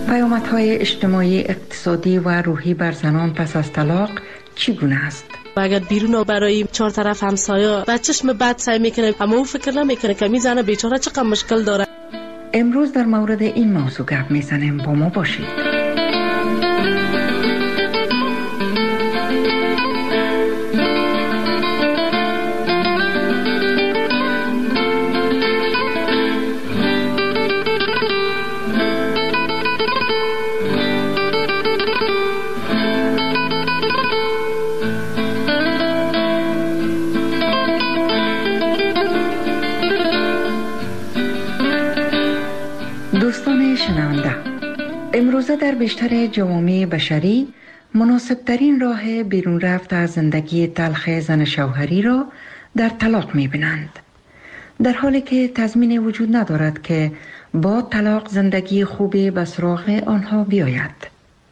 پیامدهای اجتماعی، اقتصادی و روحی بر زنان پس از طلاق چگونه است؟ اگر بیرون برای چهار طرف همسایه و چشم بد سعی میکنه، اما او فکر نمیکنه که می زنه بیچاره چقدر مشکل داره. امروز در مورد این موضوع گپ میزنیم، با ما باشید. دوستان شنونده، امروزه در بیشتر جوامع بشری مناسبترین راه بیرون رفت از زندگی تلخ زن شوهری را در طلاق می‌بینند، در حالی که تضمین وجود ندارد که با طلاق زندگی خوبی به سراغ آنها بیاید.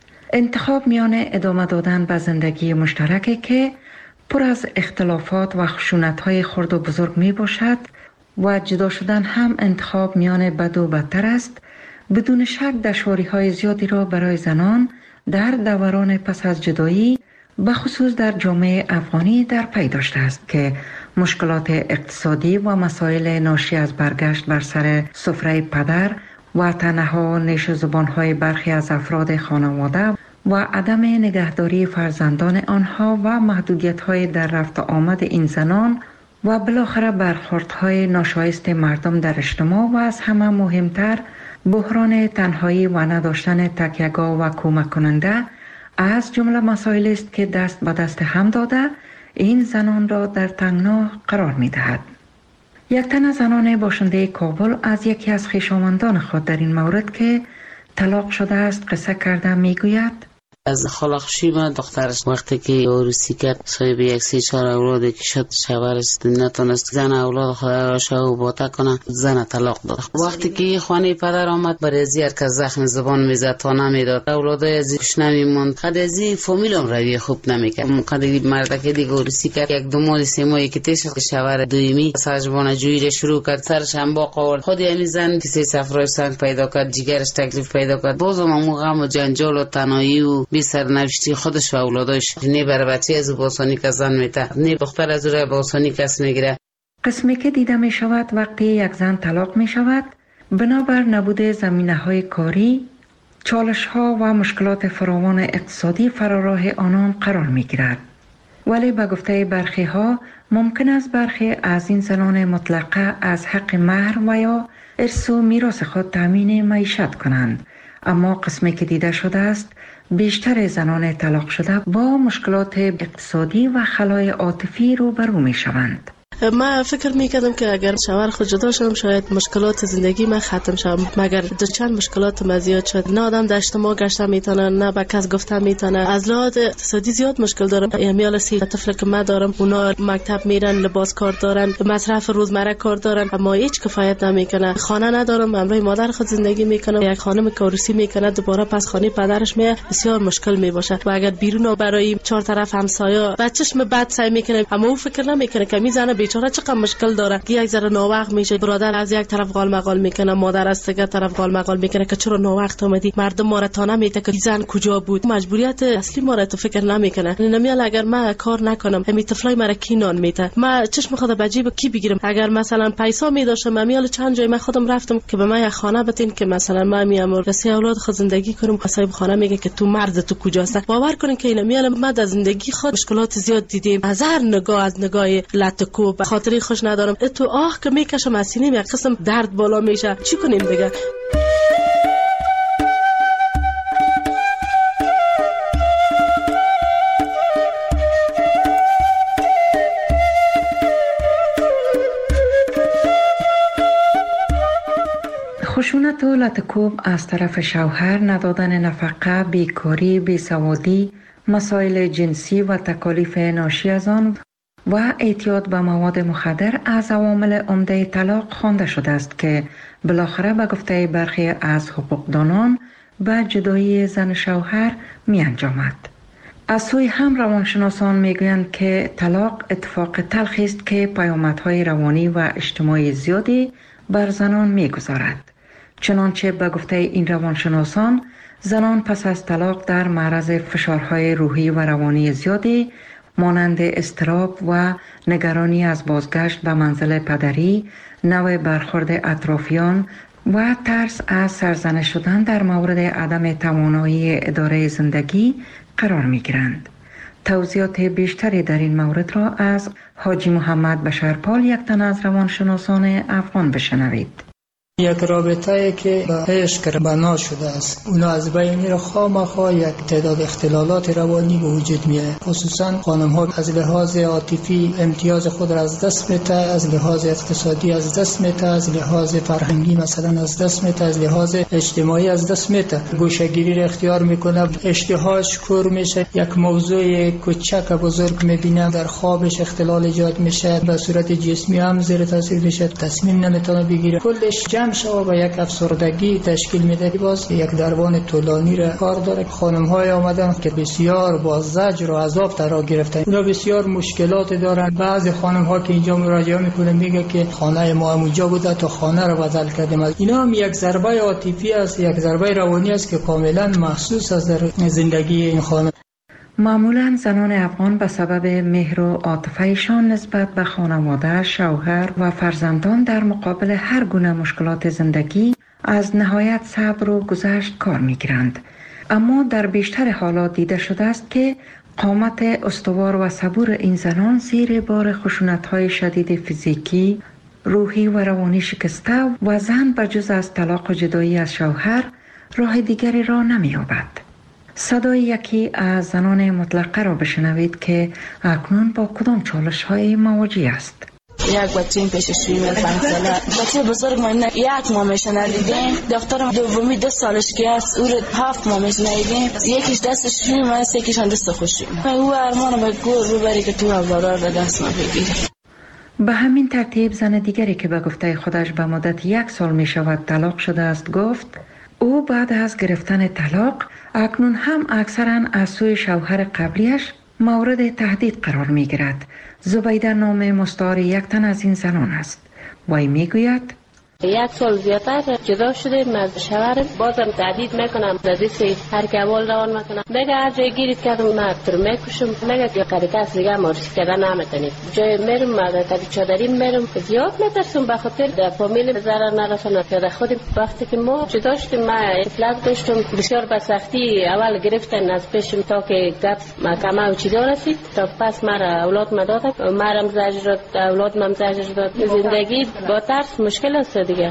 انتخاب میان ادامه دادن به زندگی مشترکی که پر از اختلافات و خشونت‌های خرد و بزرگ می باشد و جدا شدن هم انتخاب میان بد و بدتر است، بدون شک دشواری‌های زیادی را برای زنان در دوران پس از جدایی به خصوص در جامعه افغانی در پی داشته است که مشکلات اقتصادی و مسائل ناشی از برگشت بر سر سفره پدر و تنها نیش زبان‌های برخی از افراد خانواده و عدم نگهداری فرزندان آنها و محدودیت‌های در رفت و آمد این زنان و بالاخره برخوردهای ناشایست مردم در اجتماع و از همه مهمتر بحران تنهایی و نداشتن تکیه‌گاه و کمک کننده از جمله مسائل است که دست به دست هم داده این زنان را در تنگنا قرار می دهد. یک تن از زنان باشنده کابل از یکی از خویشاوندان خود در این مورد که طلاق شده است قصه کرده می گوید: از خلاقشی من دخترش وقتی که عروسی کرد صاحب یک 3-4 اولادی که شد، شوهرش نتونست زن اولاد خود را شو باتا کنه، زن طلاق داد. وقتی که خانه پدر آمد برای زیر که زخم زبان میزد تا نمیداد، اولادای از خوش نمیموند، خود از فامیلم روی خوب نمیکرد. قدری مرد که دیگه عروسی کرد، 1-2 ماه 3 ماهی که تیش شوهر دویمی سرجبان جویی شروع کرد، سرش هم با قول خود یعنی زن کسی سفرش سنگ پیدا کرد، جگرش تکلیف پیدا کرد، بازم همون غم و جنجال و تنهایی و بی سرنوشتی خودش و اولادش نه بر بچه از باسانی که زن میته، نه دختر از روی باسانی کس میگیره. قسمی که دیده می شود وقتی یک زن طلاق می شود بنابر نبود زمینه های کاری، چالش ها و مشکلات فراوان اقتصادی فراراه آنان قرار می گیرد. ولی به گفته برخی ها ممکن است برخی از این زنان مطلقه از حق مهر و یا ارث و میراث خود تامین معیشت کنند، اما قسمی که دیده شده است بیشتر زنان طلاق شده با مشکلات اقتصادی و خلای عاطفی روبرو می شوند. من فکر میکردم که اگر شوهر خود جدا شدم شاید مشکلات زندگی من ختم شد، مگر چند مشکلات من زیاد شد. نه آدم در اجتماع گشته میتونه، نه به کس گفته میتونه. از لحاظ اقتصادی زیاد مشکل دارم. امیال 3 طفل که من دارم، اونا مکتب میرن، لباس کار دارن، مصرف روزمره کار دارن، اما هیچ کفایت نمیکنه. خانه ندارم، همراه مادر خود زندگی میکنم. یک خانم که عروسی میکنه دوباره پس خانه پدرش میاد، بسیار مشکل میباشه. و اگر بیرون برای 4 طرف همسایه و چشم بد سعی میکنه، اما او فکر نمیکنه که میزنه بیچاره چقدر مشکل داره. یک ذره ناوقت میشه، برادر از یک طرف قال مقال میکنه، مادر از دیگه طرف قال مقال میکنه که چرا ناوقت اومدی، مردم ما را تا نمیته که زن کجا بود. مجبوریت اصلی ما را تو فکر نمیکنه. نمیال اگر من کار نکنم همین طفلای مرا کی نان میته، من چشم خود به جیب کی بگیرم. اگر مثلا پیسا میداشتم میال چند جای من خودم رفتم که به من یک خانه بتین که مثلا من میام رسی اولاد خود زندگی کنم، صاحب خانه میگه که تو مرد تو کجاست. باور کنین که اینا میال ما در زندگی خود مشکلات زیاد دیدیم. از هر نگاه، از نگاه لطکو به خاطری خوش ندارم، تو آه که میکشم از سینه یک قسم درد بالا میشه. چی کنیم دیگه؟ خشونت و لطکوب از طرف شوهر، ندادن نفقه، بیکاری، بیسوادی، مسائل جنسی و تکالیف ناشی از آن و اعتیاد به مواد مخدر از عوامل عمده طلاق خوانده شده است که بالاخره به گفته برخی از حقوقدانان به جدایی زن شوهر می انجامد. از سوی هم روانشناسان می گویند که طلاق اتفاق تلخی است که پیامدهای روانی و اجتماعی زیادی بر زنان می گذارد. چنانچه به گفته این روانشناسان زنان پس از طلاق در معرض فشارهای روحی و روانی زیادی مانند اضطراب و نگرانی از بازگشت به منزل پدری، نوع برخورد اطرافیان و ترس از سرزنش شدن در مورد عدم توانایی اداره زندگی قرار می گیرند. توضیحات بیشتری در این مورد را از حاجی محمد بشرپال، یک تن از روانشناسان افغان، بشنوید. یک رابطه که به عشق بنا شده است، اونا از بین میره، خامخا یک تعداد اختلالات روانی به وجود میاد. خصوصا خانم ها از لحاظ عاطفی امتیاز خود را از دست میده، از لحاظ اقتصادی از دست میده، از لحاظ فرهنگی مثلا از دست میده، از لحاظ اجتماعی از دست میده. گوشه‌گیری را اختیار میکنه، اشتهاش کور میشه، یک موضوع کوچک بزرگ میبینه، در خوابش اختلال ایجاد میشه، به صورت جسمی هم زیر تاثیر میشه، تصمیم نمیتونه بگیره، کلش جمع شو و یک افسردگی تشکیل میده. باز یک درمان طولانی را کار داره. خانم های آمدن که بسیار با زجر و عذاب ترا گرفتن، اونا بسیار مشکلات دارن. بعضی خانم ها که اینجا مراجعه میکنن میگه که خانه ما اونجا بوده تا خانه رو بدل کردیم. اینا هم یک ضربه عاطفی است، یک ضربه روانی است که کاملا محسوس است در زندگی این خانم. معمولاً زنان افغان به سبب مهر و عاطفه‌شان نسبت به خانواده، شوهر و فرزندان در مقابل هر گونه مشکلات زندگی از نهایت صبر و گذشت کار می‌گیرند. اما در بیشتر حالات دیده شده است که قامت استوار و صبور این زنان زیر بار خشونت‌های شدید فیزیکی، روحی و روانی شکسته و زن بجز از طلاق و جدایی از شوهر راه دیگری را نمی‌یابد. صدای یکی از زنان مطلقه را بشنوید که اکنون با کدام چالش‌های مواجه است. یک بچه این پیششویی میره 5 ساله، بچه بزرگ ما یک ماهش ندیدیم، دخترم دومی 2 سالش که است، او رو 7 ماهش ندیدیم، یکیش دستش شویم است، یکیش هم دست خوشیم. او ارمان به گور ببری که تو اولاد را دست ما بگیری. به همین ترتیب زن دیگری که به گفته خودش به مدت 1 سال می شود طلاق شده است گفت او بعد از گرفتن طلاق اکنون هم اکثرا از سوی شوهر قبلیش مورد تهدید قرار می گیرد. زبیده نام مستعار یک تن از این زنان است. وی می گوید 1 سال زیادتر جدا شدیم از شوهرم، بازم تهدید میکنم، زدیسی هر که اول روان میکنم، میگه هر جای گیرید کردم من تو رو میکشم، میگه یا قریقه دیگه معرفی کردن نمیتونید. جای میرم مدرکه چادری میرم، زیاد میترسم به خاطر در فامیل ضرر نرسونه. یا خودم وقتی که ما جدا شدیم من اطلاق داشتم، بسیار به سختی اول گرفتن از پیشم تا که گپ محکمه و چیزا رسید، تا پس مرا اولاد دادن، مرم زجر داد، اولادم زجر داد. زندگی با ترس مشکل است دیگه.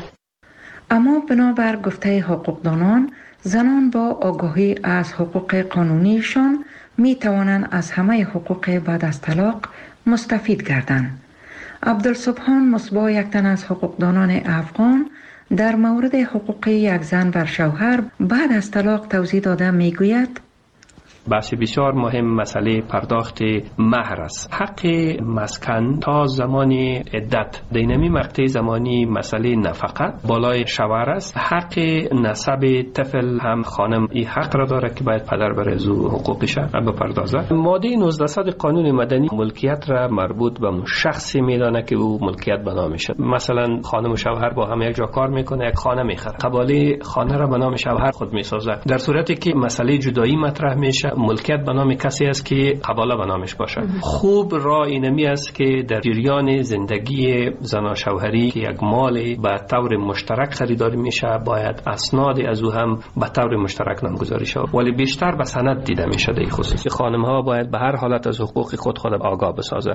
اما بنابر گفته حقوقدانان زنان با آگاهی از حقوق قانونیشان می توانند از همه حقوق بعد از طلاق مستفید گردند. عبدالسبحان مصباح، یک تن از حقوقدانان افغان، در مورد حقوق یک زن بر شوهر بعد از طلاق توضیح داده می گوید بحث بسیار مهم مسئله پرداخت مهر است. حق مسکن تا زمان عدت دینمی مقطع زمانی مسئله نفقه بالای شوهر است. حق نسب طفل هم خانم این حق را داره که باید پدر بر از حقوقش بپردازد. ماده 19 قانون مدنی ملکیت را مربوط به شخصی میدانه که او ملکیت به نامش. مثلا خانم و شوهر با هم یک جا کار میکنه، یک خانه میخره، قباله خانه را به نام شوهر خود میسازه. در صورتی که مسئله جدایی مطرح میشه ملکیت به نام کسی است که قباله به نامش باشه. خوب راه اینمی است که در جریان زندگی زن و شوهری که یک مال به طور مشترک خریداری میشه باید اسناد از او هم به طور مشترک نامگذاری شود، ولی بیشتر به سند دیده میشه. در خصوص خانم ها باید به هر حالت از حقوق خود آگاه بسازه.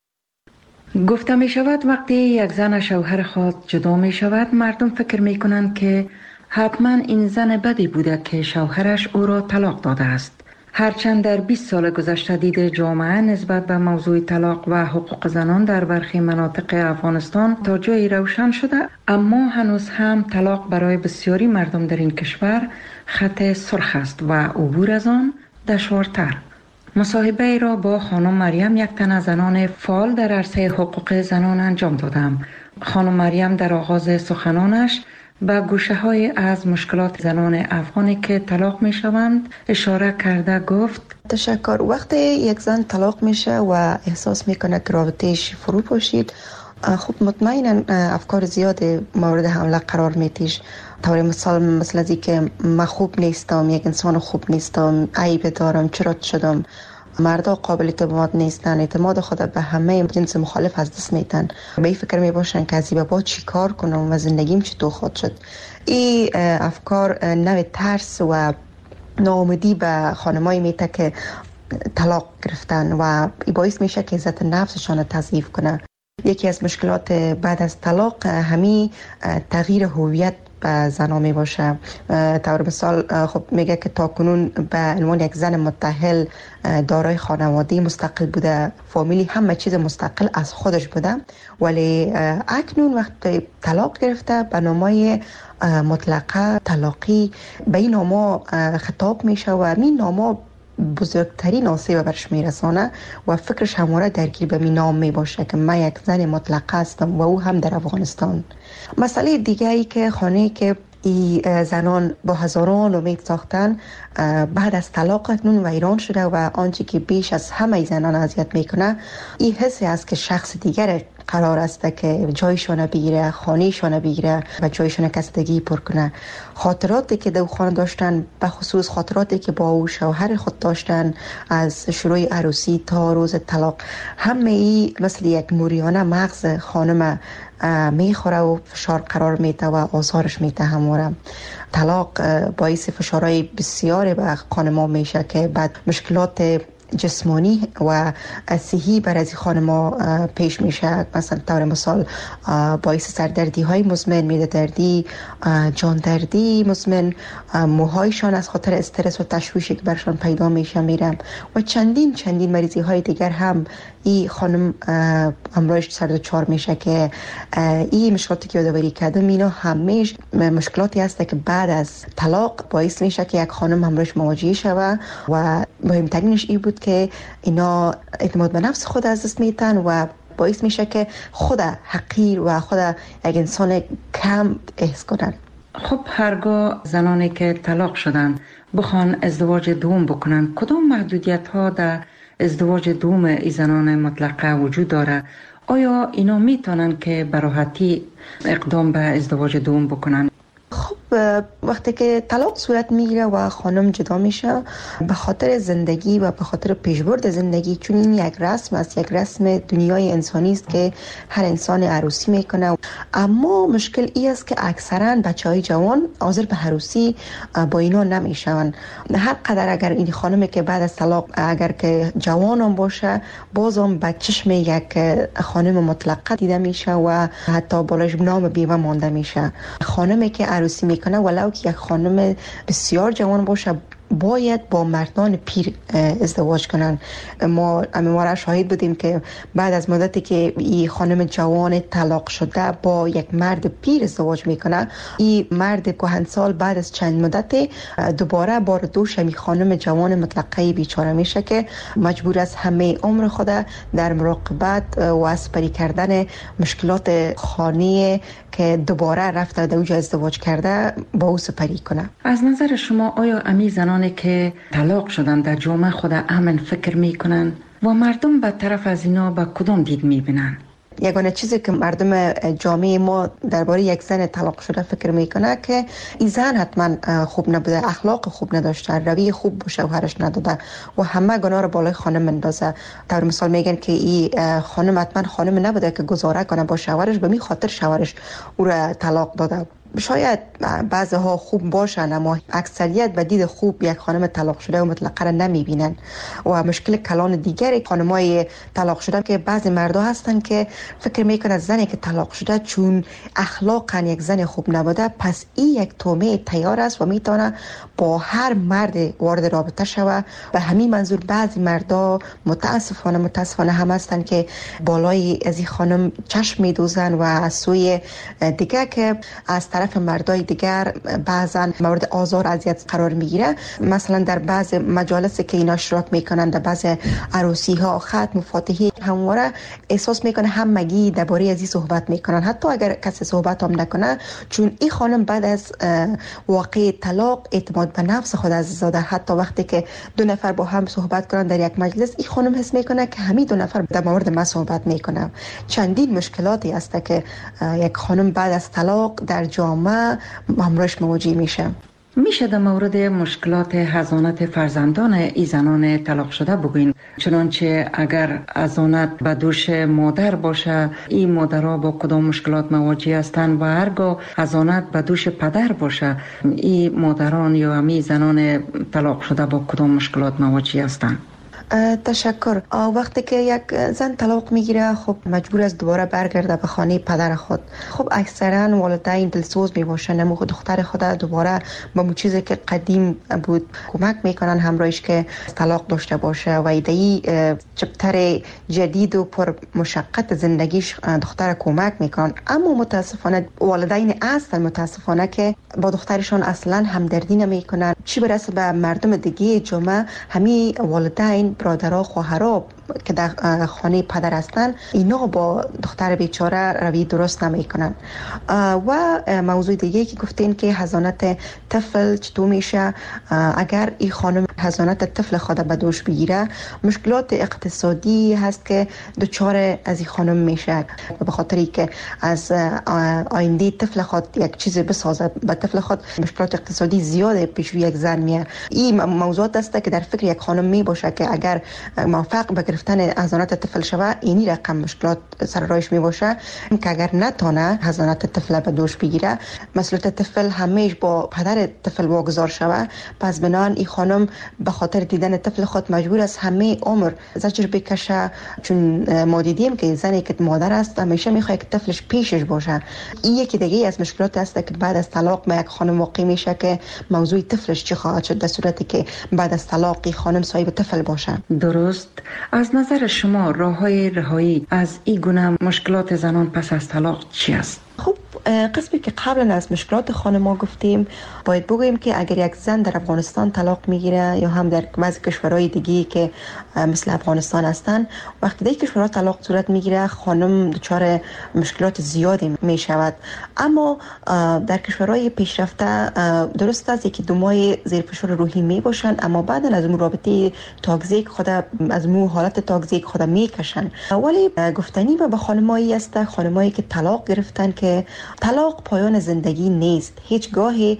گفته می شود وقتی یک زن و شوهر خود جدا می شود مردم فکر می کنند که حتما این زن بدی بوده که شوهرش او را طلاق داده است. هرچند در 20 سال گذشته دید جامعه نسبت به موضوع طلاق و حقوق زنان در برخی مناطق افغانستان تا جایی روشن شده، اما هنوز هم طلاق برای بسیاری مردم در این کشور خط سرخ است و عبور از آن دشوارتر. مصاحبه را با خانم مریم، یک تن از زنان فعال در عرصه حقوق زنان انجام دادم. خانم مریم در آغاز سخنانش به گوشه‌های از مشکلات زنان افغانی که طلاق می‌شوند اشاره کرده گفت تشکر. وقتی یک زن طلاق میشه و احساس میکنه که رابطه‌اش فرو پاشید، خب مطمئنا افکار زیاد مورد حمله قرار میتیش طور مثال مثل از که من خوب نیستم، یک انسان خوب نیستم، عیب دارم، چرا شدم. مردا قابل اعتماد نیستن، اعتماد خود به همه جنس مخالف از دست میتن، به این فکر میباشن که از این بعد چی کار کنم و زندگیم چطور خود شد. این افکار نوع ترس و ناامیدی به خانمایی میته که طلاق گرفتن و این باعث میشه که عزت نفسشان تضعیف کنه. یکی از مشکلات بعد از طلاق همین تغییر هویت به زنا می باشه. طور مثال خب میگه که تاکنون به عنوان یک زن متأهل دارای خانواده مستقل بوده، فامیلی همه چیز مستقل از خودش بوده، ولی اکنون وقتی طلاق گرفته به نامای مطلقه طلاقی به این ناما خطاب میشه و این ناما بزرگترین آسیب برش میرسانه و فکرش همواره درگیر به نام می باشه که من یک زن مطلقه هستم و او هم در افغانستان. مسئله دیگه ای که خانه که این زنان با هزاران امید ساختن بعد از طلاق اکنون ویران شده و آنچه که بیش از همه زنان اذیت میکنه این حسی است که شخص دیگر قرار است که جایشان بگیره، خانهشان بگیره و جایشان کسدگی پر کنه. خاطراتی که دو خانه داشتن، به خصوص خاطراتی که با او شوهر خود داشتن از شروع عروسی تا روز طلاق، همه ای مثل یک موریانه مغز خانم میخوره و فشار قرار میده و آزارش میده. همواره طلاق باعث فشارهای بسیاری به خانم‌ها میشه که بعد مشکلات جسمانی و صحی بر از خانم‌ها پیش میشه. مثلا طور مثال باعث سردردی های مزمن، معده دردی، جان دردی مزمن، موهایشان از خاطر استرس و تشویشی که برشان پیدا میشه میرم و چندین مریضی های دیگر هم این خانم امروز سر دچار میشه که این مشکلاتی که یادآوری کردم اینا همیشه مشکلاتی هست که بعد از طلاق باعث میشه که یک خانم امروز مواجه شود و مهمترینش این بود که اینا اعتماد به نفس خود از دست میتن و باعث میشه که خود حقیر و خود یک انسان کم احس کنن. خب هرگاه زنانی که طلاق شدن بخوان ازدواج دوم بکنن، کدام محدودیت ها در ازدواج دوم ای زنان مطلقه وجود داره؟ آیا اینا میتونن که به راحتی اقدام به ازدواج دوم بکنن؟ خب وقتی که طلاق صورت میگیره و خانم جدا میشه به خاطر زندگی و به خاطر پیشبرد زندگی، چون این یک رسم است، یک رسم دنیای انسانی است که هر انسان عروسی میکنه، اما مشکل این است که اکثرا بچهای جوان حاضر به عروسی با اینا نمیشون. هر قدر اگر این خانمی که بعد از طلاق اگر که جوانم باشه بازم به چشم یک خانم مطلقه دیده میشه و حتی بالاش نام بیوه مانده میشه. خانمی که عروسی میکنه ولو که یک خانم بسیار جوان باشه باید با مردان پیر ازدواج کنن. ما را شاهد بودیم که بعد از مدتی که این خانم جوان طلاق شده با یک مرد پیر ازدواج میکنه، این مرد کهنسال بعد از چند مدت دوباره بار دوش می خانم جوان مطلقه بیچاره میشه که مجبور است همه عمر خود در مراقبت و اسپری کردن مشکلات خانه که دوباره رفته در اوجا ازدواج کرده با او سپری کنه. از نظر شما آیا امی زنانی که طلاق شدن در جامعه خود امن فکر میکنن و مردم به طرف از اینا با کدام دید میبینن؟ یگانه چیزی که مردم جامعه ما درباره یک زن طلاق شده فکر میکنه که این زن حتما خوب نبوده، اخلاق خوب نداشته، روی خوب به شوهرش نداده و همه گناه رو بالای خانم مندازه. طور مثال میگن که این خانم حتما خانم نبوده که گزاره کنه با شوهرش، به می خاطر شوهرش او را طلاق داده. شاید بعضها خوب باشن اما اکثریت به دید خوب یک خانم طلاق شده و مطلقه را نمیبینن. و مشکل کلان دیگری خانمای طلاق شده که بعضی مردا هستن که فکر میکنن زنی که طلاق شده چون اخلاقا یک زن خوب نبوده پس این یک تومه تیار است و میتونه با هر مرد وارد رابطه شوه. به همین منظور بعضی مردا متاسفانه هم هستن که بالای از این خانم چشم میدوزن و از سوی دیگه که از طرف مردای دیگر بعضا مورد آزار اذیت قرار میگیره. مثلا در بعض مجالس که اینا اشتراک میکنن، در بعض عروسی ها، ختم و فاتحه، همواره احساس میکنه همگی درباره از این صحبت میکنن حتی اگر کسی صحبت هم نکنه، چون این خانم بعد از واقع طلاق اعتماد به نفس خود از زاده. حتی وقتی که دو نفر با هم صحبت کنن در یک مجلس، این خانم حس میکنه که همین دو نفر در مورد من صحبت میکنن. چندین مشکلاتی هست که یک خانم بعد از طلاق در جامعه همراهش مواجه میشه. میشه در مورد مشکلات حضانت فرزندان ای زنان طلاق شده بگوین؟ چنانچه اگر حضانت به دوش مادر باشه، این مادرها با کدام مشکلات مواجه هستند و هرگاه حضانت به دوش پدر باشه، این مادران یا امی زنان طلاق شده با کدام مشکلات مواجه هستند؟ تشکر. وقتی که یک زن طلاق میگیره، خب مجبور است دوباره برگرده به خانه پدر خود. خب اکثرا والدین دلسوز میباشن، نمو دختر خود دوباره با اون چیزی که قدیم بود کمک میکنن همراهش که طلاق داشته باشه و ایدهی چپتر جدید و پر مشقت زندگیش دختر کمک میکنن. اما متاسفانه والدین اصلا متاسفانه که با دخترشان اصلا همدردی نمیکنن، چی برسه به مردم دیگه جامعه. همین والدین، برادرها، خواهرها که در خانه پدر هستن، اینا با دختر بیچاره روی درست نمیکنن. و موضوع دیگه که گفتین که حضانت طفل چطور میشه، اگر این خانم حضانت طفل خود به دوش بگیره، مشکلات اقتصادی هست که دچار از این خانم میشه، به خاطری که از آینده طفل خود یک چیز بسازه، به طفل خود مشکلات اقتصادی زیاده پیش روی یک زن میه. این موضوعات است که در فکر یک خانم می باشه که اگر موفق به گرفتن حضانت طفل شوه، اینی رقم مشکلات سر راهش می باشه که اگر نتونه حضانت طفل به دوش بگیره، مسئولیت طفل همیشه با پدر طفل واگذار شوه. پس بنان این خانم به خاطر دیدن طفل خود مجبور است همه عمر زجر بکشه، چون ما دیدیم که زنی که مادر است همیشه میخواد که طفلش پیشش باشه. این یکی دیگه از مشکلات است که بعد از طلاق یک خانم واقع میشه که موضوع طفلش چی خواهد شد در صورتی که بعد از طلاق خانم صاحب طفل باشه. درست. از نظر شما راه‌های رهایی از این گونه مشکلات زنان پس از طلاق چی است؟ خب قسمی که قبلا از مشکلات خانم‌ها گفتیم، باید بگوییم که اگر یک زن در افغانستان طلاق میگیره یا هم در بعضی کشورهای دیگه که مثل افغانستان هستن، وقتی در کشورها طلاق صورت میگیره، خانم دچار مشکلات زیادی میشود. اما در کشورهای پیشرفته درست است که دو ماه زیر فشار روحی میباشن، اما بعد از اون رابطه تاکسیک خود از مو حالت تاکسیک خود میکشن. ولی گفتنی به خانمایی است، خانمایی که طلاق گرفتن، که طلاق پایان زندگی نیست. هیچگاه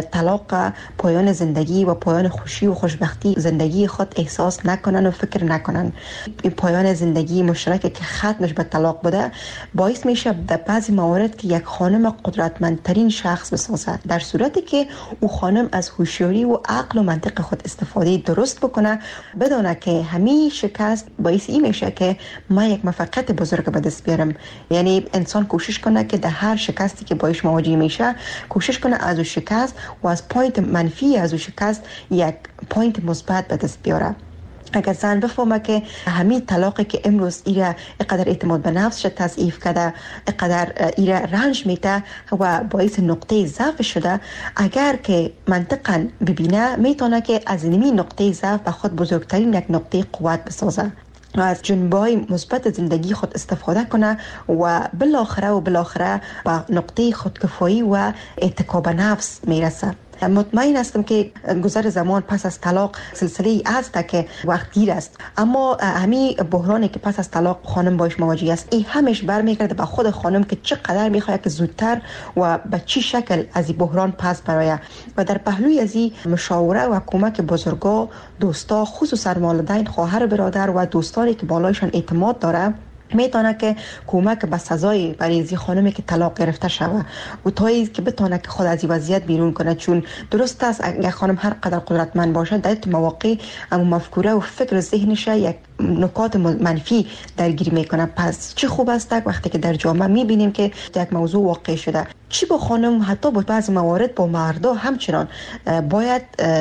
طلاق پایان زندگی و پایان خوشی و خوشبختی زندگی خود احساس نکنن و فکر نکنن. این پایان زندگی مشترک که ختمش به طلاق بوده، باعث میشه در بعضی موارد که یک خانم قدرتمندترین شخص بسازه، در صورتی که او خانم از هوشیاری و عقل و منطق خود استفاده درست بکنه، بدونه که همین شکست باعث این میشه که من یک موفقیت بزرگ به دست بیارم. یعنی انسان کوشش کنه که در هر شکستی که باش مواجه میشه، کوشش کنه از اون شکست و از پوینت منفی از اون شکست یک پوینت مثبت به دست بیاره. اگر زن بفهمه که همین طلاقی که امروز ایره اقدر اعتماد به نفسش تضعیف کرده، اقدر ایره رنج میده و باعث نقطه ضعف شده، اگر که منطقاً ببینه، میتونه که از این نقطه ضعف به خود بزرگترین یک نقطه قوت بسازه و از جنبه‌های مثبت زندگی خود استفاده کنه و بالاخره به نقطه خودکفایی و اتکا به نفس میرسه. مطمئن هستم که گذر زمان پس از طلاق سلسله است که وقت گیر است، اما همین بحرانی که پس از طلاق خانم باش مواجه است، این همش برمیگرده به خود خانم که چقدر میخواد که زودتر و به چی شکل از این بحران پس برایه. و در پهلوی از این مشاوره و کمک بزرگا، دوستا، خصوصا والدین، خواهر، برادر و دوستانی که بالایشان اعتماد داره، میتونه که کمک به سزای برای این خانمی که طلاق گرفته شوه و تایی که بتونه که خود از این وضعیت بیرون کنه. چون درست است اگر خانم هر قدر قدرتمند باشه، در این مواقع اما مفکوره و فکر ذهنش یک نکات منفی درگیر میکنه. پس چه خوب است وقتی که در جامعه میبینیم که یک موضوع واقع شده، چی با خانم، حتی با بعض موارد با مردا همچنان باید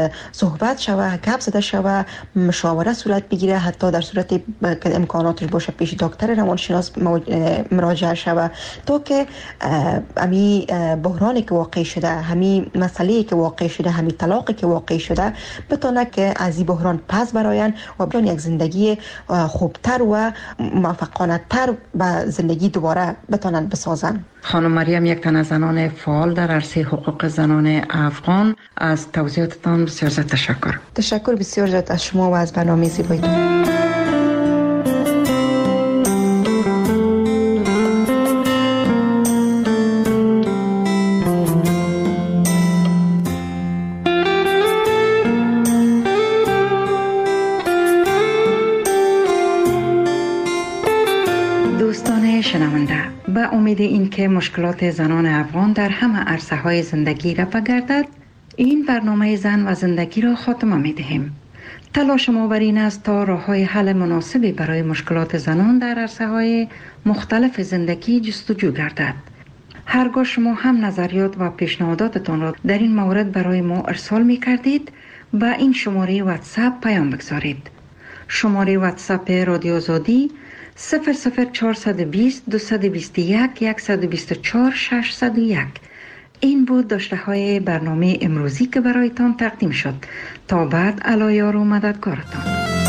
صحبت شوه، گپ زده شوه، مشاوره صورت بگیره، حتی در صورت که امکاناتش باشه پیش دکتر روانشناس مراجعه شوه، تا که همین بحرانی که واقع شده، همین مسئله‌ای که واقع شده، همین طلاقی که واقع شده، بتونه که از این بحران پس براین و بتونه یک زندگی خوبتر و موفقانه تر به زندگی دوباره بتونن بسازن. خانم مریم، یک تن از زنان فعال در عرصه حقوق زنان افغان، از توضیحاتتان بسیار زیاد تشکر. تشکر بسیار زیاد از شما و از برنامه زیبایتون. امید اینکه مشکلات زنان افغان در همه عرصه‌های زندگی رفع گردد، این برنامه زن و زندگی را خاتمه می‌دهیم. تلاش ما بر این است تا راه‌های حل مناسبی برای مشکلات زنان در عرصه‌های مختلف زندگی جستجو گردد. هرگاه شما هم نظریات و پیشنهاداتتان را در این مورد برای ما ارسال می‌کردید، با این شماره واتساپ پیام بگذارید. شماره واتساپ رادیو آزادی 00420 221 124 601. این بود داشته های برنامه امروزی که برایتان تقدیم شد. تا بعد علایار و مددگارتان.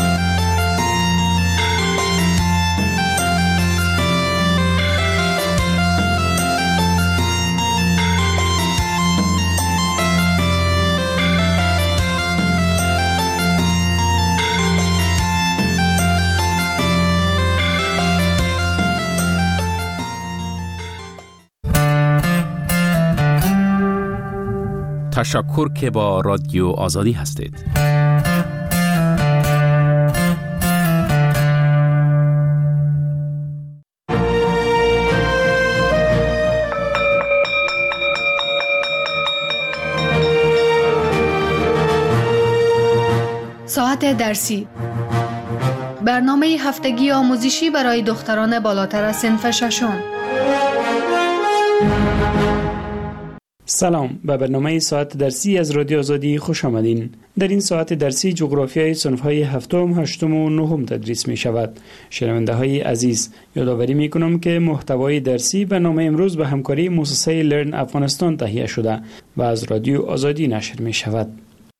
تشکر که با رادیو آزادی هستید. ساعت درسی، برنامه هفتگی آموزشی برای دختران بالاتر از صنف ششم. سلام، به برنامه ساعت درسی از رادیو آزادی خوش آمدین. در این ساعت درسی جغرافیای صنف‌های هفتم، هشتم و نهم تدریس می شود. شنونده های عزیز، یادآوری می کنم که محتوای درسی برنامه امروز به همکاری مؤسسه لرن افغانستان تهیه شده و از رادیو آزادی نشر می شود.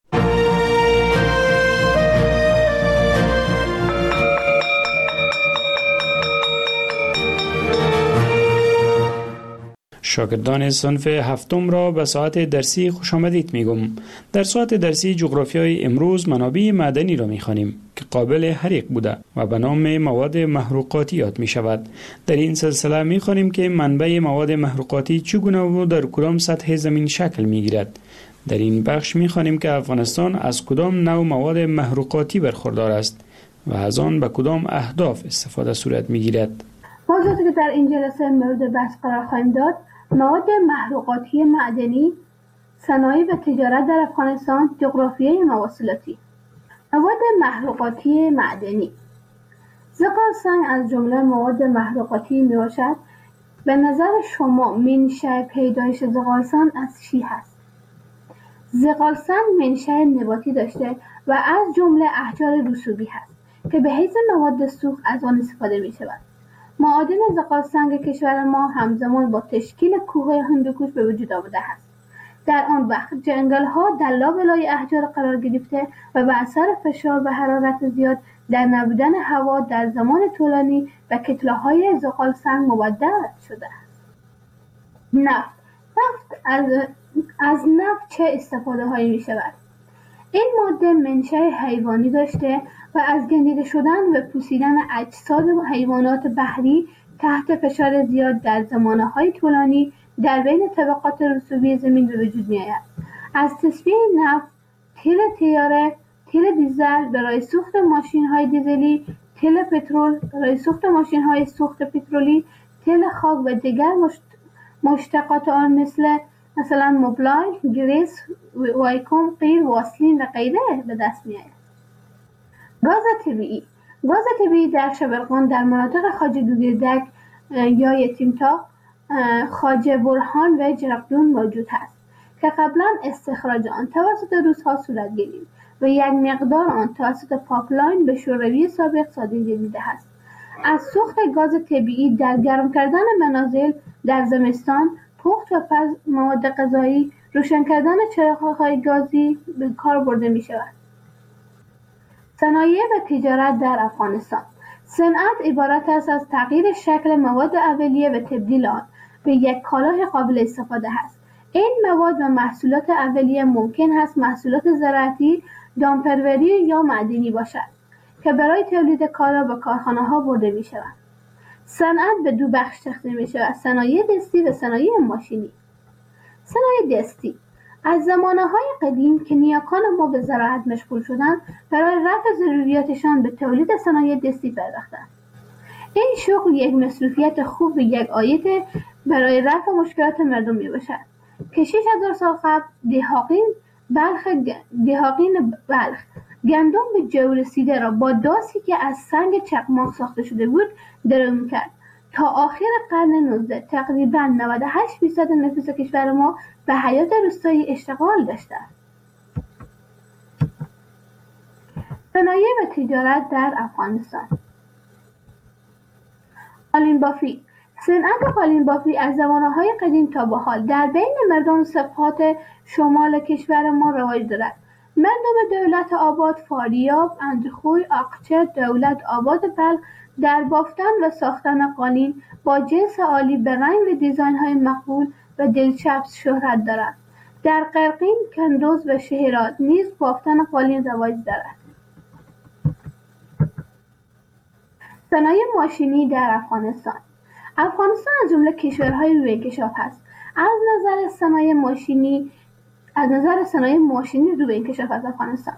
شاگردان صنف هفتم را به ساعت درسی خوش آمدید میگم. در ساعت درسی جغرافیای امروز منابع معدنی را میخوانیم که قابل حریق بوده و به نام مواد محروقاتی یاد می شود. در این سلسله میخوانیم که منبع مواد محروقاتی چگونه و در کدام سطح زمین شکل میگیرد. در این بخش میخوانیم که افغانستان از کدام نوع مواد محروقاتی برخوردار است و از آن به کدام اهداف استفاده صورت میگیرد. موضوعی که در این جلسه مورد بحث قرار خواهیم داد، مواد محروقاتی معدنی، صنایع و تجارت در افغانستان، جغرافیای مواصلاتی. مواد محروقاتی معدنی. زغال سنگ از جمله مواد محروقاتی می باشد. به نظر شما منشأ پیدایش زغال سنگ از چی هست؟ زغال سنگ منشأ نباتی داشته و از جمله احجار رسوبی هست که به حیث مواد سوخت از آن استفاده می شود. معادن زغال سنگ کشور ما همزمان با تشکیل کوه هندوکش به وجود آمده است. در آن وقت جنگل‌ها در لابلای احجار قرار گرفته و به اثر فشار و حرارت زیاد در نبودن هوا در زمان طولانی به کتله‌های زغال سنگ مبدل شده است. نفت از نفت چه استفاده‌هایی می‌شود؟ این ماده منشأ حیوانی داشته و از گندیده شدن و پوسیدن اجساد حیوانات بحری تحت فشار زیاد در زمانه‌های طولانی در بین طبقات رسوبی زمین به وجود می‌آید. از تصفیه نفت، تیل تیاره، تیل دیزل برای سوخت ماشین‌های دیزلی، تیل پترول برای سوخت ماشین‌های سوخت پترولی، تیل خاک و دیگر مشتقات آن مثلا موبلای، گریس، وایکوم، قیر، واسلین و غیره به دست می‌آید. گاز طبیعی در شبرغان در مناطق خواجه گوگردک یا یتیمتاق، خواجه برهان و جرقدون موجود است که قبلا استخراج آن توسط روس‌ها صورت گرفت و یک مقدار آن توسط پاپلاین به شوروی سابق صادر گردیده است. از سوخت گاز طبیعی در گرم کردن منازل در زمستان، پخت و پز مواد غذایی، روشن کردن چراغ‌های گازی به کار برده می شود. صنایع و تجارت در افغانستان. صنعت عبارت است از تغییر شکل مواد اولیه و تبدیل آن به یک کالای قابل استفاده است. این مواد و محصولات اولیه ممکن است محصولات زراعتی، دامپروری یا معدنی باشد که برای تولید کالا به کارخانه‌ها برده می شود. صنعت به دو بخش تقسیم می شود: صنایع دستی و صنایع ماشینی. صنایع دستی از زمانه‌های قدیم که نیاکان ما به زراعت مشغول شدند، برای رفع ضروریاتشان به تولید صنایع دستی پرداختند. این شغل یک مصروفیت خوب و یک آیت برای رفع مشکلات مردم می باشد که 6000 سال قبل دهاقین بلخ گندم به جو رسیده را با داسی که از سنگ چقماق ساخته شده بود درو می‌کرد. تا آخر قرن 19 تقریباً 98% نفوس کشور ما به حیات روستایی اشتغال داشته است. صنایع و تجارت در افغانستان. قالین بافی. صنعت قالین بافی از زمانه‌های قدیم تا به حال در بین مردم سبخات شمال کشور ما رواج دارد. مردم دولت آباد، فاریاب، اندخوی، آقچه، دولت آباد بلخ در بافتن و ساختن قالین با جنس عالی به رنگ و دیزاین‌های مقبول و دلچسب شهرت دارد. در قرقین، کندوز و شهرات نیز بافتن قالین رواج دارد. صنایع ماشینی در افغانستان. افغانستان از جمله کشورهای روی انکشاف است. از نظر صنایع ماشینی روی انکشاف از افغانستان.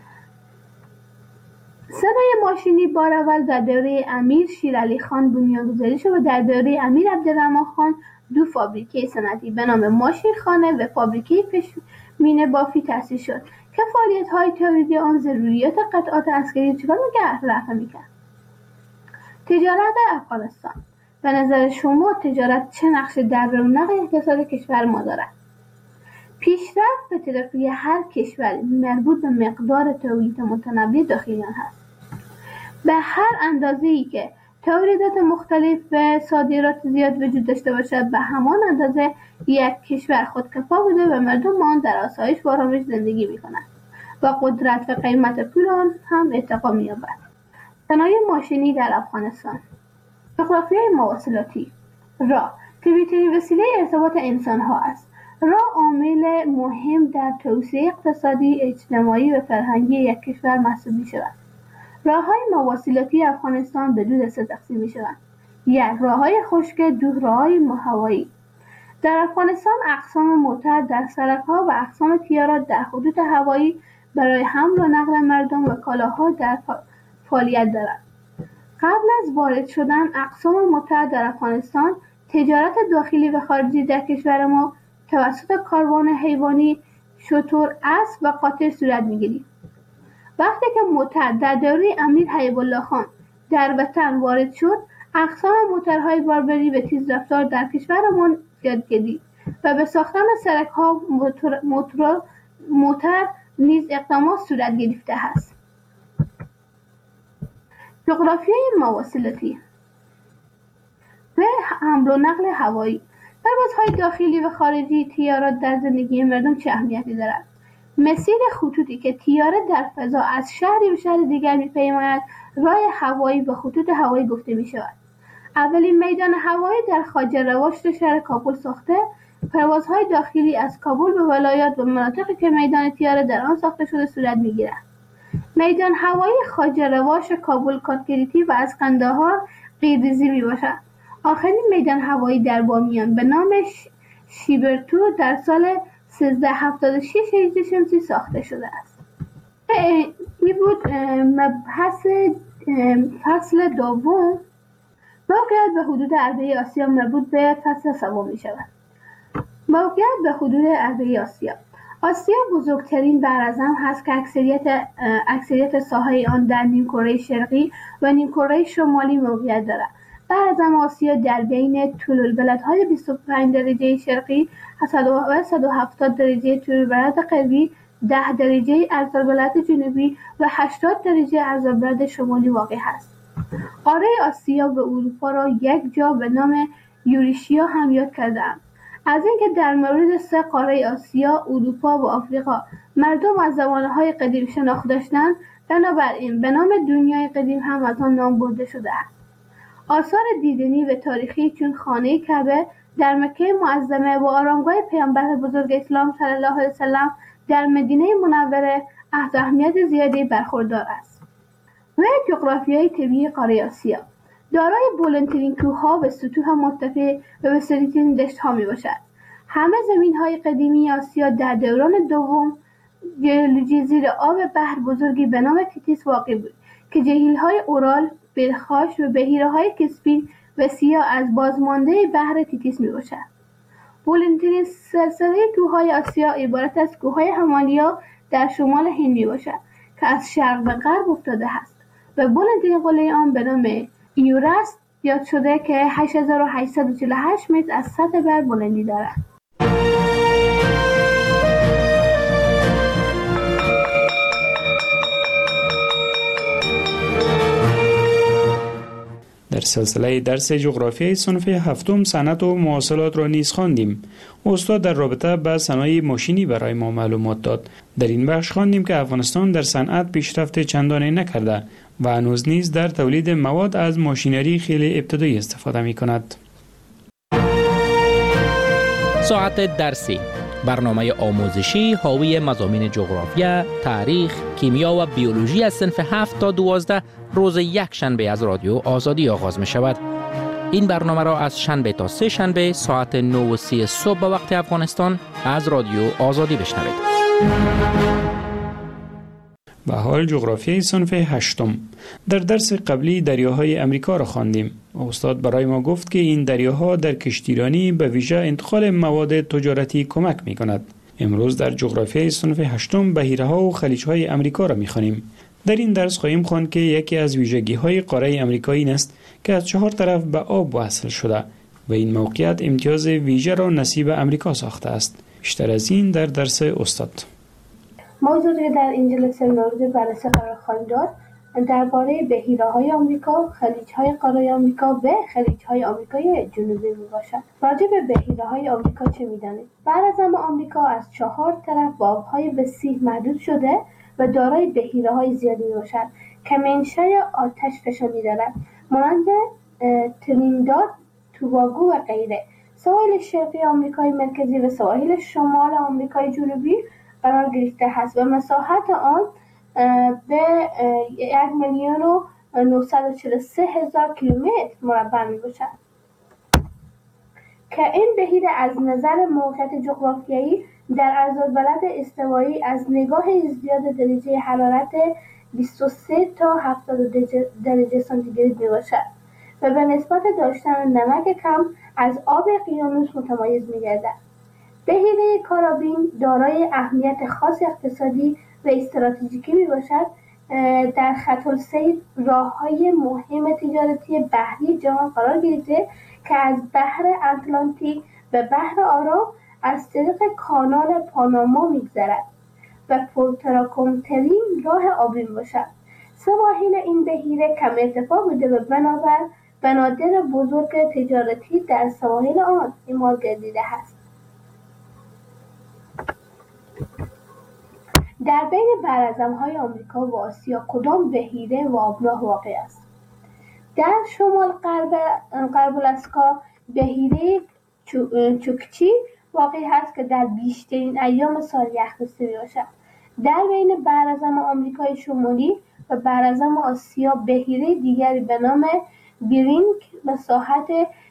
صنایع ماشینی بار اول در دوره امیر شیرعلی خان بنیانگذاری شد و در دوره امیر عبدالرحمن خان 2 فابریکه صنعتی به نام ماشین خانه و فابریکه پشمینه بافی تأسیس شد که فعالیت‌های تولیدی آن ضروریات قطعات عسکری چگونه رفع می‌کرد. تجارت افغانستان. به نظر شما تجارت چه نقشی در رونق اقتصاد کشور ما دارد؟ پیشرفت و ترقی هر کشور مربوط به مقدار تولید متنوع داخلی آن است. به هر اندازه‌ای که تولیدات مختلف و صادرات زیاد وجود داشته باشد، به همان اندازه یک کشور خودکفا بوده و مردم آن در آسایش و آرامش زندگی می‌کنند و قدرت و قیمت پول آن هم ارتقا می‌یابد. صنایع ماشینی در افغانستان. جغرافیای مواصلاتی. راه طبیعی‌ترین وسیله ارتباط انسان‌ها است. راه عامل مهم در توسعه اقتصادی، اجتماعی و فرهنگی یک کشور محسوب می‌شود. راه‌های مواصلاتی افغانستان به 2 دسته تقسیم می‌شوند. 1. راه‌های خشک، 2. راه‌های هوایی. در افغانستان اقسام موتر در سرک‌ها و اقسام تیارات در خطوط هوایی برای حمل و نقل مردم و کالاها در فعالیت دارد. قبل از وارد شدن اقسام موتر در افغانستان، تجارت داخلی و خارجی در کشور ما توسط کاروان حیوانی، شتر، اسب و قاطر صورت می‌گیرد. وقتی که موتر در دوره امیر حبیب الله خان در وطن وارد شد، اقسام موترهای باربری و تیزرفتار در کشورمان زیاد گردید و به ساختن سرک‌ها موتر نیز اقدامات صورت گرفته است. جغرافیای مواصلاتی و حمل و نقل هوایی. پروازهای داخلی و خارجی تیارات در زندگی مردم چه اهمیتی دارد؟ مسیر خطوطی که تیاره در فضا از شهری به شهر دیگر می‌پیماید راه هوایی و خطوط هوایی گفته می‌شود. اولین میدان هوایی در خواجه رواشت شهر کابل ساخته، پروازهای داخلی از کابل به ولایات و مناطقی که میدان تیاره در آن ساخته شده صورت می‌گیرد. میدان هوایی خواجه رواش کابل کاتگریتی و از قندهار قیرزی میباشد. آخرین میدان هوایی در بامیان به نام شیبرتو در سال 1376 هجری شمسی ساخته شده است. این بود مبحث فصل دوم. موقعیت به حدود عربه آسیا مربوط به فصل سوم می شود. موقعیت به حدود عربه آسیا. آسیا بزرگترین براعظم هست که اکثریت ساحه آن در نیمکره شرقی و نیمکره شمالی موقعیت دارد. براعظم آسیا در بین طول‌البلدهای 25 درجه شرقی و 170 درجه طول‌البلد غربی، 10 درجه عرض‌البلد جنوبی و 80 درجه عرض‌البلد شمالی واقع است. قاره آسیا و اروپا را یک جا به نام یوریشیا هم یاد کرده‌اند. از اینکه در مورد 3 قاره آسیا، اروپا و آفریقا مردم از زمانهای قدیم شناخت داشتند، بنابراین به نام دنیای قدیم هم از آن نام برده شده است. آثار دیدنی و تاریخی چون خانه کعبه در مکه معظمه و آرامگاه پیامبر بزرگ اسلام صلی الله علیه وسلم در مدینه منوره از اهمیت زیادی برخوردار است. و جغرافیای طبیعی قاره آسیا دارای بلندترین کوه‌ها و سطوح مرتفع و وسیع‌ترین دشت‌ها میباشد. همه زمین‌های قدیمی آسیا در دوران دوم ژئولوژی زیر آب بحر بزرگی به نام تیتیس واقع بود که جهیل‌های اورال، بلخاش و بحیره‌های کسپین و سیاه از بازمانده بحر تیتیس میباشد. بلندترین سلسله کوههای آسیا عبارت از کوههای همالیا در شمال هند میباشد که از شرق به غرب افتاده است و بلندترین قله آن به نام ایورست یاد شده که 8848 متر از سطح بر بلندی دارد. در سلسله درس جغرافیای صنف هفتم صنعت و مواصلات را نیز خواندیم. استاد در رابطه با صنایع ماشینی برای ما معلومات داد. در این بخش خواندیم که افغانستان در صنعت پیشرفت چندانی نکرده و هنوز نیز در تولید مواد از ماشینری خیلی ابتدایی استفاده می کند. ساعت درسی، برنامه آموزشی حاوی مضامین جغرافیا، تاریخ، کیمیا و بیولوژی از صنف 7 تا 12 روز یک شنبه از رادیو آزادی آغاز می شود. این برنامه را از شنبه تا سه شنبه ساعت 9:30 صبح به وقت افغانستان از رادیو آزادی بشنوید. و حال جغرافیای صنف هشتم. در درس قبلی دریاهای امریکا را خواندیم. استاد برای ما گفت که این دریاها در کشتیرانی به ویژه انتقال مواد تجارتی کمک می کند. امروز در جغرافیای صنف هشتم بحیره‌ها و خلیج‌های امریکا را می‌خوانیم. در این درس خواهیم خواند که یکی از ویژگی‌های قاره امریکا این است که از 4 طرف به آب وصل شده و این موقعیت امتیاز ویژه را نصیب امریکا ساخته است. بیشتر از این در درس استاد. موضوعی در این جلسه مورد بررسی قرار خواهیم داد درباره بحیره‌های آمریکا، خلیج‌های قاره آمریکا و خلیج‌های آمریکای جنوبی میباشد. راجع به بحیره‌های آمریکا چه می‌دانید؟ بعضی آمریکا از 4 طرف با آب‌های وسیع محدود شده و دارای بحیره‌های زیادی میباشد که منشأ آتشفشانی دارد، مانند ترینیداد، توباگو و غیره. سواحل شرقی آمریکای مرکزی و سواحل شمال آمریکای جنوبی قرار گرفته است و مساحت آن به 1,943,000 کیلومتر مربع میباشد که این بحیره از نظر موقعیت جغرافیایی در عرض‌البلد استوایی از نگاه ازدیاد درجه حرارت 23 تا 70 درجه سانتیگراد میباشد و به نسبت داشتن نمک کم از آب اقیانوس متمایز میگردد. بحیره کارابین دارای اهمیت خاص اقتصادی و استراتژیکی میباشد. در خط السیر راه‌های مهم تجارتی بحری جهان قرار گرفته که از بحر اتلانتیک به بحر آرام از طریق کانال پاناما میگذرد و پرتراکن‌ترین راه آبی میباشد. سواحل این بحیره کم ارتفاع بوده و بنابر بنادر بزرگ تجارتی در سواحل آن اعمال گردیده است. در بین براعظم‌های آمریکا و آسیا کدام بحیره و آبراه واقع است؟ در شمال غرب الاسکا بحیره چوکچی واقع است که در بیشترین ایام سال یخ بسته میباشد. در بین براعظم آمریکای شمالی و براعظم آسیا بحیره دیگری به نام بیرینگ مساحت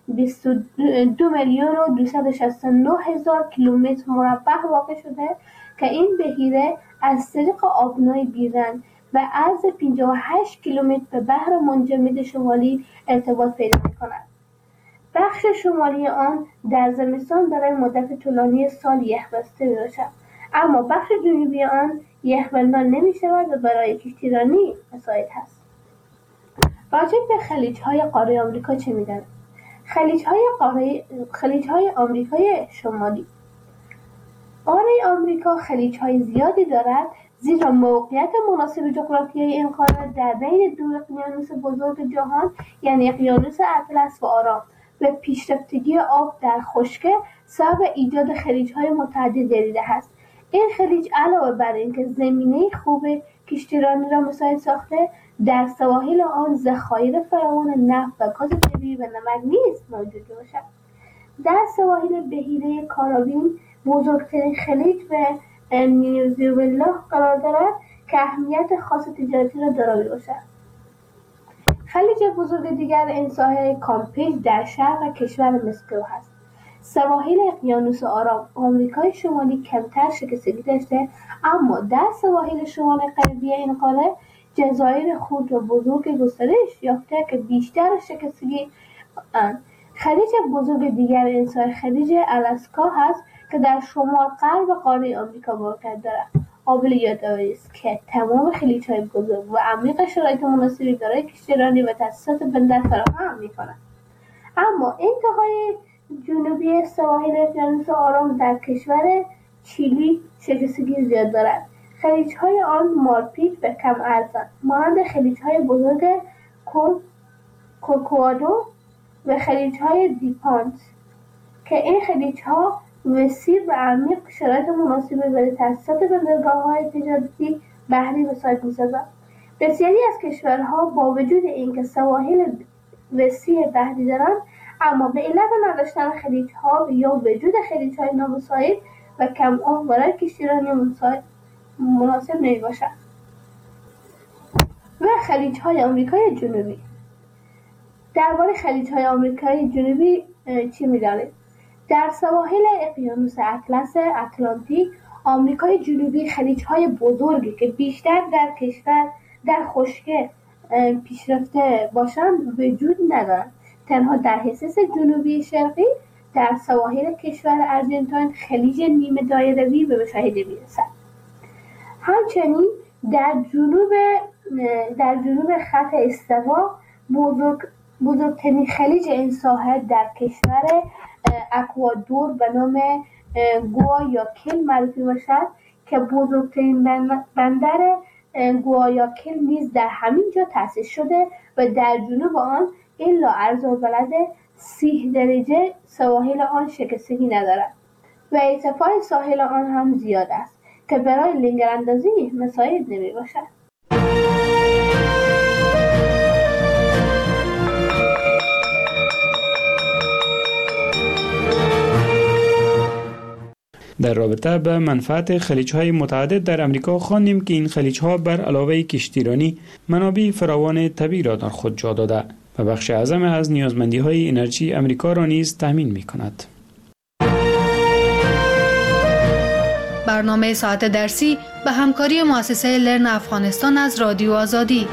22,269,000 کیلومتر مربع واقع شده که این بحیره از طریق آبنای بیرنگ و عرض 58 کیلومتر به بحر منجمد شمالی ارتباط پیدا می‌کند. بخش شمالی آن در زمستان برای مدت طولانی سال یخ بسته می‌باشد، اما بخش جنوبی آن یخبندان نمی‌شود و برای کشتیرانی مساعد است. راجع به خلیج‌های قاره آمریکا چه می‌دانید؟ خلیج‌های آمریکای شمالی. قاره آمریکا خلیج‌های زیادی دارد زیرا موقعیت مناسب جغرافیایی این قاره در بین دو اقیانوس بزرگ جهان یعنی اقیانوس اطلس و آرام و پیشرفتگی آب در خشکی سبب ایجاد خلیج‌های متعدد گردیده است. این خلیج علاوه بر اینکه زمینه خوب کشتیرانی را مساعد ساخته، در سواحل آن ذخایر فراوان نفت و گاز طبیعی و نمک نیز موجود باشد. در سواحل بحیره کارابین بزرگترین خلیج و نیوزیلند قرار دارد که اهمیت خاص تجارتی را دارا باشد. خلیج بزرگ دیگر این ساحل کامپیج در شرق کشور مسکو است. سواحل اقیانوس آرام آمریکای شمالی کمتر شکستگی داشته، اما در سواحل شمال غربی این قاره جزایر خود و بزرگ گسترش یافته که بیشتر شکستگی اند. خلیج بزرگ دیگر انسای خلیج الاسکا هست که در شمال غرب قاره آمریکا موقعیت دارد. قابل یادآوری است که تمام خلیج‌های بزرگ و عمیق شرایط مناسبی برای کشتیرانی و تاسیسات بندر فراهم می‌کنند. اما انتهای جنوبی سواحل اقیانوس آرام در کشور چیلی شکستگی زیاد دارد. خلیج‌های آن مارپیچ و کم عرضند، مانند خلیج‌های بزرگ کورکوادو و خلیج‌های دیپانت که این خلیج‌ها وسیع و عمیق شرایط مناسبی برای تأسیسات بندرگاه‌های تجارتی بحری وسایل می‌سازند. بسیاری از کشورها با وجود اینکه سواحل وسیع بحری دارند، اما به علت نداشتن خلیج‌ها یا وجود خلیج‌های نامساعد و کم عمق برای کشتیرانی مناسب نمی‌باشند. و خلیج‌های آمریکای جنوبی. درباره خلیج‌های آمریکای جنوبی چی می‌دانید؟ در سواحل اقیانوس اطلس اتلانتیک آمریکای جنوبی خلیج‌های بزرگی که بیشتر در کشور در خشکی پیشرفته باشند وجود ندارند. تنها در حصه جنوبی شرقی در سواحل کشور ارژنتین خلیج نیمه دایروی به مشاهده می‌رسد. همچنین در جنوب خط استوا بزرگترین خلیج این ساحل در کشور اکوادور به نام گوایاکیل معروف باشد که بزرگترین بندر گوایاکیل نیز در همین جا تأسیس شده و در جنوب آن الا عرض‌البلد 30 درجه سواحل آن شکستگی ندارد و ارتفاع ساحل آن هم زیاد است که برای لنگراندازی مساعد نمی باشد. در رابطه به منفعت خلیج‌های متعدد در امریکا خواندیم که این خلیج‌ها بر علاوه کشتیرانی منابع فراوان طبیعی را در خود جا داده و بخش اعظم از نیازمندی‌های انرژی امریکا را نیز تامین می‌کند. برنامه ساعت درسی به همکاری مؤسسه لرن افغانستان از رادیو آزادی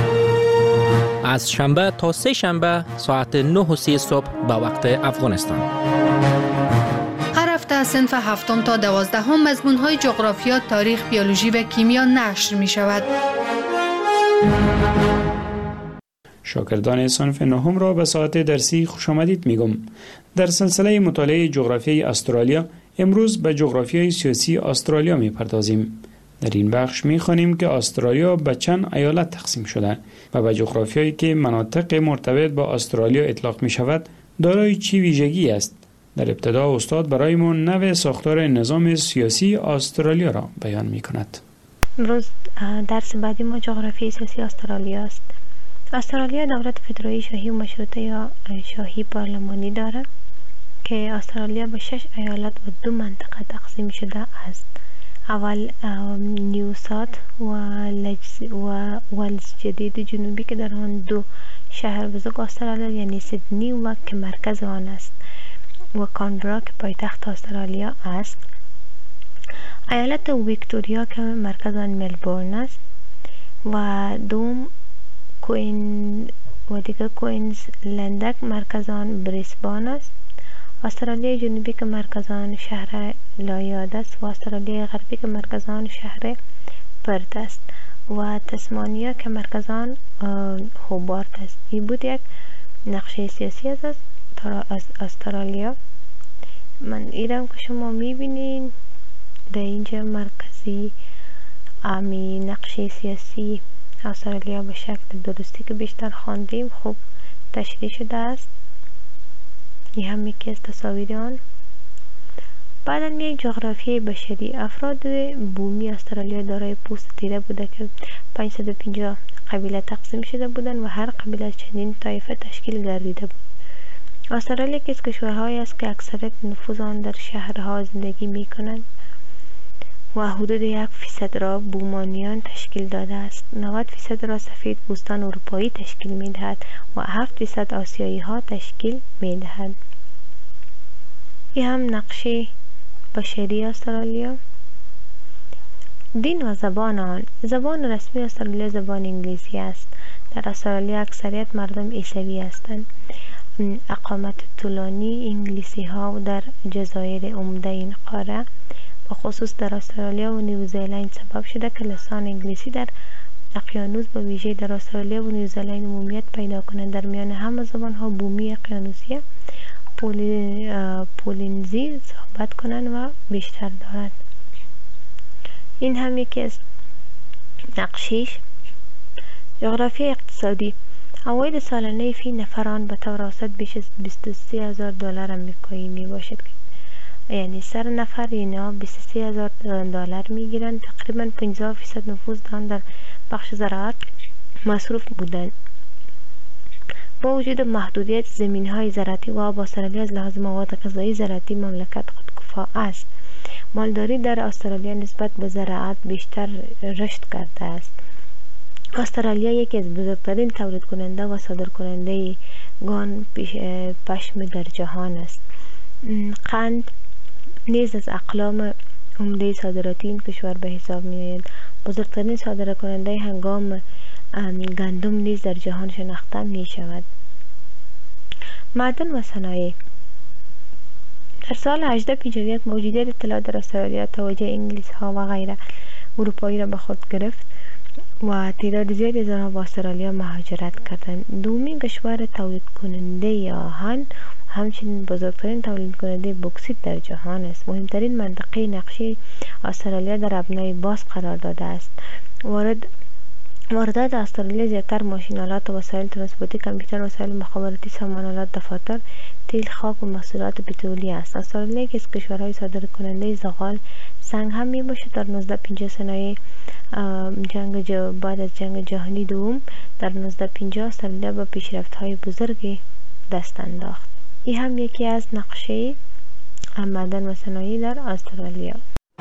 از شنبه تا سه شنبه ساعت 9:30 صبح به وقت افغانستان. هر هفته از صنف 7 تا 12 مضمون‌های جغرافیا، تاریخ، بیولوژی و کیمیا نشر می‌شود. شاگردان صنف 9 را به ساعت درسی خوش آمدید میگم. در سلسله مطالعه جغرافیای استرالیا امروز به جغرافیای سیاسی استرالیا میپردازیم. در این بخش میخوانیم که استرالیا به چند ایالت تقسیم شده و به جغرافیایی که مناطق مرتبط با استرالیا اطلاق میشود دارای چی ویژگی است. در ابتدا استاد برایمان نوع ساختار نظام سیاسی استرالیا را بیان میکند. امروز درس بعدی ما جغرافیای سیاسی استرالیا است. استرالیا دولت فدرایی شاهی و مشروطه یا شاهی پارلمانی دارد که استرالیا به 6 ایالت و 2 منطقه تقسیم شده است. اول نیو ساوت و ولز جدید جنوبی که در آن 2 شهر بزرگ استرالیا یعنی سیدنی و که مرکز آن است و کانبرا که پایتخت استرالیا است. ایالت ویکتوریا که مرکز آن ملبورن است و دوم کوئینزلند مرکز آن بریسبان است. استرالیا جنوبی که مرکز آن شهر لایاد است و استرالیا غربی که مرکز آن شهر پرت است و تسمانیا که مرکز آن هوبارت است. این بود یک نقشه سیاسی از استرالیا. من ایرم که شما میبینین در اینجا مرکزی امی نقشه سیاسی استرالیا به شکل درستی که بیشتر خواندیم خوب تشریح شده است. این هم یکی از تصاویر آن. بعدا میای جغرافیای بشری. افراد بومی استرالیا دارای پوست تیره بوده که 550 قبیله تقسیم شده بودند و هر قبیله از چندین طایفه تشکیل گردیده بود. استرالیا یکی از کشورهایی است که اکثریت نفوذ آن در شهرها زندگی می کنند و حدود 1% را بومانیان تشکیل داده است. 90% را سفید پوستان اروپایی تشکیل می دهد و 7% آسیایی ها تشکیل می دهد. این هم نقشه بشری استرالیا. دین و زبان آن. زبان رسمی استرالیا زبان انگلیسی است. در استرالیا اکثریت مردم عیسوی هستند. اقامت طولانی انگلیسی ها در جزایر عمده این قاره به خصوص در استرالیا و نیوزیلند سبب شده که لسان انگلیسی در اقیانوس به ویژه در استرالیا و نیوزیلند عمومیت پیدا کنند. در میان همه زبان ها بومی اقیانوسی پولینزی صحبت کنند و بیشتر دارد. این هم یکی از نقشیش. جغرافی اقتصادی. عواید سالانه فی نفران به طور اوسط بیش از 23,000 دلار آمریکایی می باشد، یعنی سر نفر اینا 23,000 دلار می گیرند. تقریبا 50% نفوذ آن در بخش زراعت مصروف بودند. با وجود محدودیت زمین های زراعتی و آب، استرالیا از لحاظ مواد غذایی زراعتی مملکت خودکفا است. مالداری در استرالیا نسبت به زراعت بیشتر رشد کرده است. استرالیا یکی از بزرگترین تولید کننده و صادر کننده گان پشم در جهان است. قند نیز از اقلام عمده صادراتی این کشور به حساب می آید. بزرگترین صادر کننده هنگام گندم نیز در جهان شناخته می شود. معدن و صنایع. در سال 1851 موجودیت اطلاعات در استرالیا توجه انگلیس ها و غیره اروپایی را به خود گرفت و تعداد زیادی از آنها به استرالیا مهاجرت کردند. دومین کشور تولید کننده آهن همچنین بزرگترین تولید کننده بوکسیت در جهان است. مهمترین منطقه نقشی استرالیا در ابنای باز قرار داده است. واردات استرالیا زیادتر ماشین‌آلات و وسایل ترانسپورتی، کامپیوتر، وسایل مخابراتی، سامان‌آلات، دفاتر، تیل، خاک و محصولات پترولی است. استرالیا یکی از کشورهای صادر کننده زغال سنگ هم می باشد. در 1950 صنایع بعد از جنگ جهانی دوم در 1950 استرالیا به پیشرفت‌های بزرگی دست انداخت. این هم یکی از نقشه معدن و صنایع در استرالیا.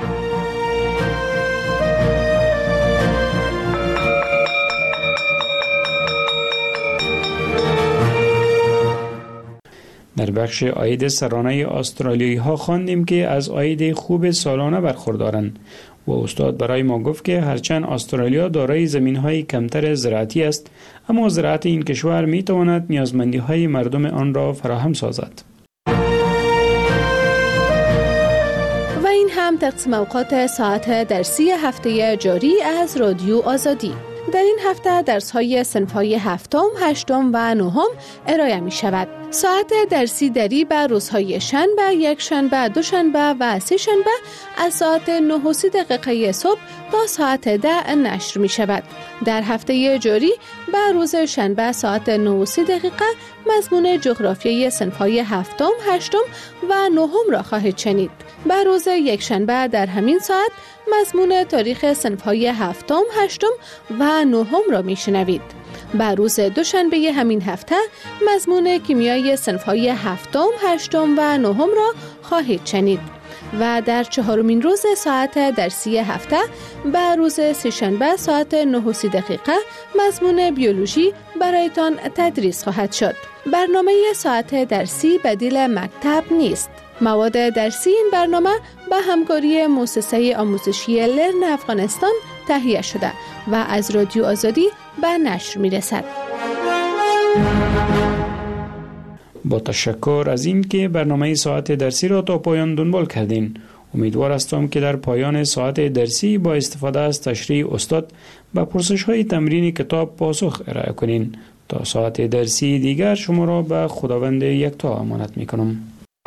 در بخش عاید سرانه استرالیایی ها خواندیم که از عاید خوب سالانه برخوردارند و استاد برای ما گفت که هرچند استرالیا دارای زمین های کمتر زراعتی است، اما زراعت این کشور می تواند نیازمندی های مردم آن را فراهم سازد. و این هم تقسیم اوقات ساعت درسی هفته جاری از رادیو آزادی. در این هفته درس‌های صنف‌های هفتم، هشتم و نهم ارائه می شود. ساعت درسی دری به روزهای شنبه، یک شنبه، دوشنبه و سه شنبه از ساعت 9:30 صبح تا ساعت 10 نشر می شود. در هفته جاری به روز شنبه ساعت 9:30 مضمون جغرافیای صنف‌های هفتم، هشتم و نهم را خواهید شنید. به روز یک شنبه در همین ساعت مضمون تاریخ صنف‌های هفتم، هشتم و نهم را میشنوید. به روز دوشنبه همین هفته مضمون کیمیای صنف‌های هفتم، هشتم و نهم را خواهید شنید. و در چهارمین روز ساعت درسی هفته به روز سه‌شنبه ساعت 9:30 مضمون بیولوژی برایتان تدریس خواهد شد. برنامه ساعت درسی بدیل مکتب نیست. مواد درسی این برنامه به همکاری مؤسسه آموزشی لرن افغانستان تهیه شده و از رادیو آزادی به نشر می رسد. با تشکر از این که برنامه ساعت درسی را تا پایان دنبال کردین. امیدوار هستم که در پایان ساعت درسی با استفاده از تشریح استاد به پرسش های تمرین کتاب پاسخ ارائه کنین. تا ساعت درسی دیگر شما را به خداوند یکتا امانت می کنم.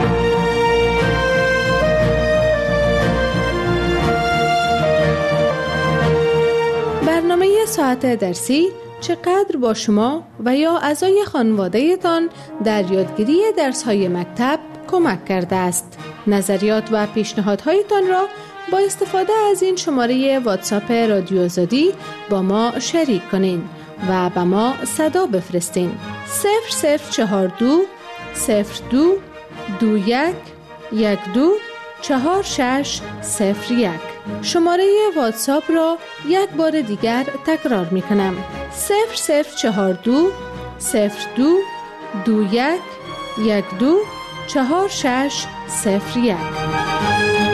برنامه ساعت درسی چقدر با شما و یا اعضای خانواده تان در یادگیری درس‌های مکتب کمک کرده است. نظریات و پیشنهادهایتان را با استفاده از این شماره واتساپ رادیو آزادی با ما شریک کنین و به ما صدا بفرستین. 0042 02 21 12 4601. شماره واتساپ را یک بار دیگر تکرار می کنم. 0042 02 21 12 4601.